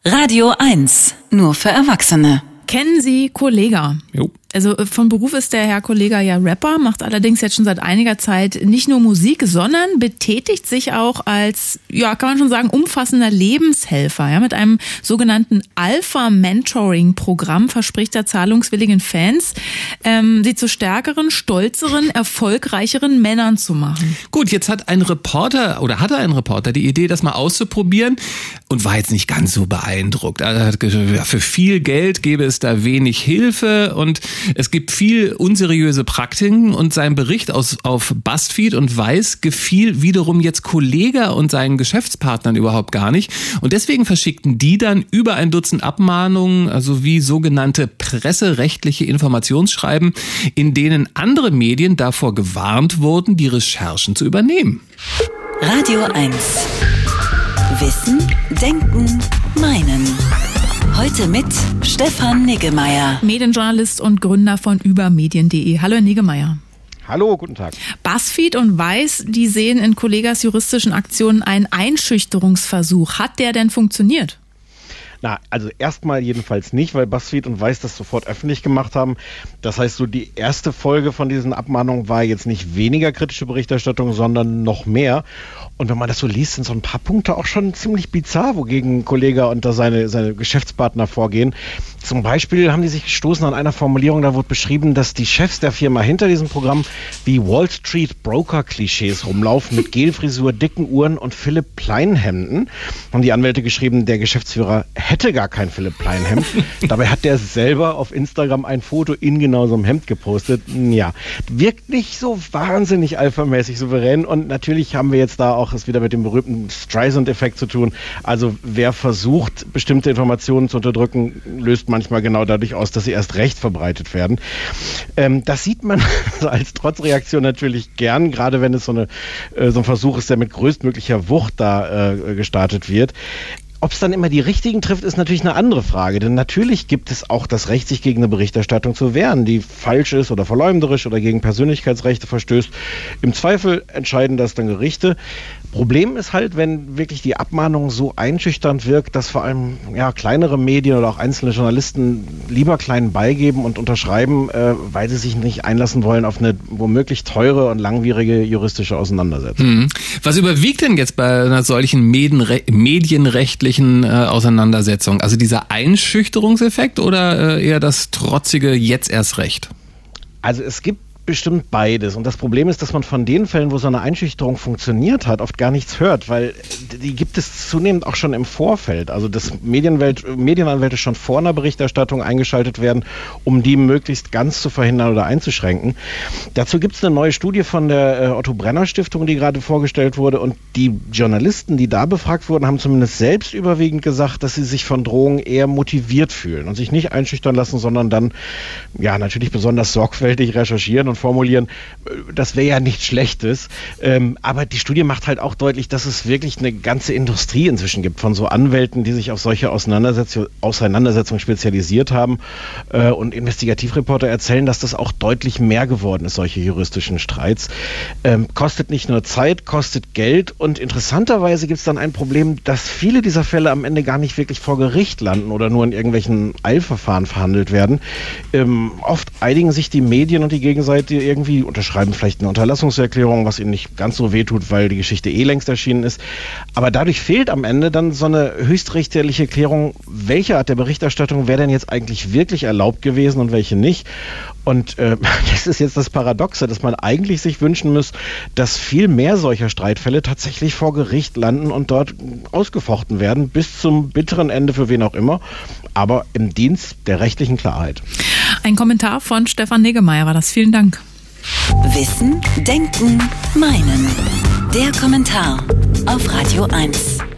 Radio 1, nur für Erwachsene. Kennen Sie Kollega? Jo. Also von Beruf ist der Herr Kollega ja Rapper, macht allerdings jetzt schon seit einiger Zeit nicht nur Musik, sondern betätigt sich auch als, ja, kann man schon sagen, umfassender Lebenshelfer. Ja, mit einem sogenannten Alpha-Mentoring-Programm verspricht er zahlungswilligen Fans, sie zu stärkeren, stolzeren, erfolgreicheren Männern zu machen. Gut, jetzt hatte ein Reporter die Idee, das mal auszuprobieren und war jetzt nicht ganz so beeindruckt. Er hat gesagt, ja, für viel Geld gäbe es da wenig Hilfe und es gibt viel unseriöse Praktiken, und sein Bericht auf BuzzFeed und Weiß gefiel wiederum jetzt Kollega und seinen Geschäftspartnern überhaupt gar nicht. Und deswegen verschickten die dann über 1 Dutzend Abmahnungen, also wie sogenannte presserechtliche Informationsschreiben, in denen andere Medien davor gewarnt wurden, die Recherchen zu übernehmen. Radio 1. Wissen, Denken, Meinen. Heute mit Stefan Niggemeier. Medienjournalist und Gründer von übermedien.de. Hallo, Herr Niggemeier. Hallo, guten Tag. BuzzFeed und Weiß, die sehen in Kollegas juristischen Aktionen einen Einschüchterungsversuch. Hat der denn funktioniert? Na, also erstmal jedenfalls nicht, weil BuzzFeed und Weiß das sofort öffentlich gemacht haben. Das heißt, so die erste Folge von diesen Abmahnungen war jetzt nicht weniger kritische Berichterstattung, sondern noch mehr. Und wenn man das so liest, sind so ein paar Punkte auch schon ziemlich bizarr, wogegen Kollega und seine Geschäftspartner vorgehen. Zum Beispiel haben die sich gestoßen an einer Formulierung, da wurde beschrieben, dass die Chefs der Firma hinter diesem Programm wie Wall Street Broker-Klischees rumlaufen mit Gelfrisur, dicken Uhren und Philipp Plein-Hemden. Haben die Anwälte geschrieben, der Geschäftsführer hätte gar kein Philipp Plein-Hemd. Dabei hat der selber auf Instagram ein Foto in genau so einem Hemd gepostet. Ja, wirkt nicht so wahnsinnig alphamäßig souverän, und natürlich haben wir jetzt da auch es wieder mit dem berühmten Streisand-Effekt zu tun. Also wer versucht, bestimmte Informationen zu unterdrücken, löst manchmal genau dadurch aus, dass sie erst recht verbreitet werden. Das sieht man als Trotzreaktion natürlich gern, gerade wenn es so ein Versuch ist, der mit größtmöglicher Wucht da gestartet wird. Ob es dann immer die Richtigen trifft, ist natürlich eine andere Frage. Denn natürlich gibt es auch das Recht, sich gegen eine Berichterstattung zu wehren, die falsch ist oder verleumderisch oder gegen Persönlichkeitsrechte verstößt. Im Zweifel entscheiden das dann Gerichte. Problem ist halt, wenn wirklich die Abmahnung so einschüchternd wirkt, dass vor allem kleinere Medien oder auch einzelne Journalisten lieber klein beigeben und unterschreiben, weil sie sich nicht einlassen wollen auf eine womöglich teure und langwierige juristische Auseinandersetzung. Was überwiegt denn jetzt bei einer solchen medienrechtlichen Auseinandersetzung? Also dieser Einschüchterungseffekt oder eher das trotzige jetzt erst recht? Also es gibt bestimmt beides. Und das Problem ist, dass man von den Fällen, wo so eine Einschüchterung funktioniert hat, oft gar nichts hört, weil die gibt es zunehmend auch schon im Vorfeld. Also dass Medienanwälte schon vor einer Berichterstattung eingeschaltet werden, um die möglichst ganz zu verhindern oder einzuschränken. Dazu gibt es eine neue Studie von der Otto-Brenner-Stiftung, die gerade vorgestellt wurde, und die Journalisten, die da befragt wurden, haben zumindest selbst überwiegend gesagt, dass sie sich von Drohungen eher motiviert fühlen und sich nicht einschüchtern lassen, sondern dann natürlich besonders sorgfältig recherchieren und formulieren, das wäre ja nichts Schlechtes. Aber die Studie macht halt auch deutlich, dass es wirklich eine ganze Industrie inzwischen gibt von so Anwälten, die sich auf solche Auseinandersetzungen spezialisiert haben. Und Investigativreporter erzählen, dass das auch deutlich mehr geworden ist, solche juristischen Streits. Kostet nicht nur Zeit, kostet Geld, und interessanterweise gibt es dann ein Problem, dass viele dieser Fälle am Ende gar nicht wirklich vor Gericht landen oder nur in irgendwelchen Eilverfahren verhandelt werden. Oft einigen sich die Medien und die Gegenseite irgendwie, unterschreiben vielleicht eine Unterlassungserklärung, was ihnen nicht ganz so wehtut, weil die Geschichte längst erschienen ist. Aber dadurch fehlt am Ende dann so eine höchstrichterliche Klärung, welche Art der Berichterstattung wäre denn jetzt eigentlich wirklich erlaubt gewesen und welche nicht. Und das ist jetzt das Paradoxe, dass man eigentlich sich wünschen muss, dass viel mehr solcher Streitfälle tatsächlich vor Gericht landen und dort ausgefochten werden, bis zum bitteren Ende für wen auch immer, aber im Dienst der rechtlichen Klarheit. Ein Kommentar von Stefan Niggemeier war das. Vielen Dank. Wissen, Denken, Meinen. Der Kommentar auf Radio 1.